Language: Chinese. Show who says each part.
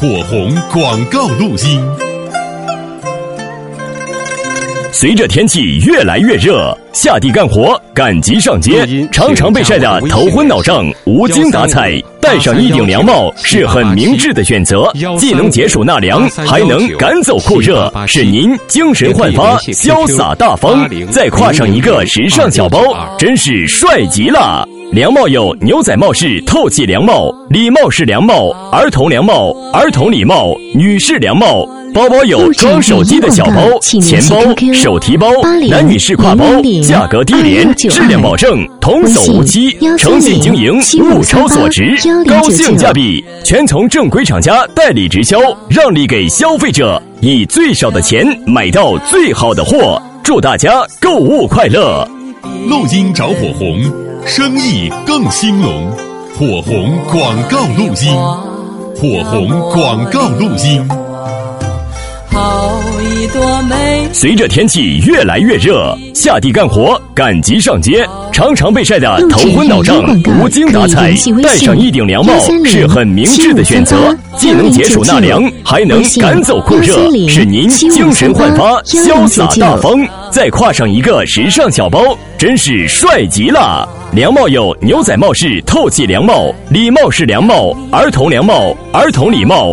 Speaker 1: 火红广告录音。
Speaker 2: 随着天气越来越热，下地干活赶集上街，常常被晒得头昏脑胀、无精打采。戴上一顶凉帽是很明智的选择，既能解暑纳凉，还能赶走酷热，使您精神焕发、潇洒大方。再挎上一个时尚小包，真是帅极了！凉帽有牛仔帽式透气凉帽、礼帽式凉帽、儿童凉帽、儿童礼帽、女士凉帽。包包有装手机的小包、钱包、手提包，男女士挎包，价格低廉，质量保证，童叟无欺，诚信经营，物超所值，高性价比，全从正规厂家代理直销，让利给消费者，以最少的钱买到最好的货。祝大家购物快乐！
Speaker 1: 录音找火红，生意更兴隆。火红广告录音，火红广告录音。
Speaker 2: 随着天气越来越热，下地干活赶集上街，常常被晒得头昏脑胀、无精打采。戴上一顶凉帽是很明智的选择，既能解暑纳凉，还能赶走酷热，使您精神焕发、潇洒大方。再挎上一个时尚小包，真是帅极了！凉帽有牛仔帽式透气凉帽、礼帽式凉帽、儿童凉帽、儿童礼帽、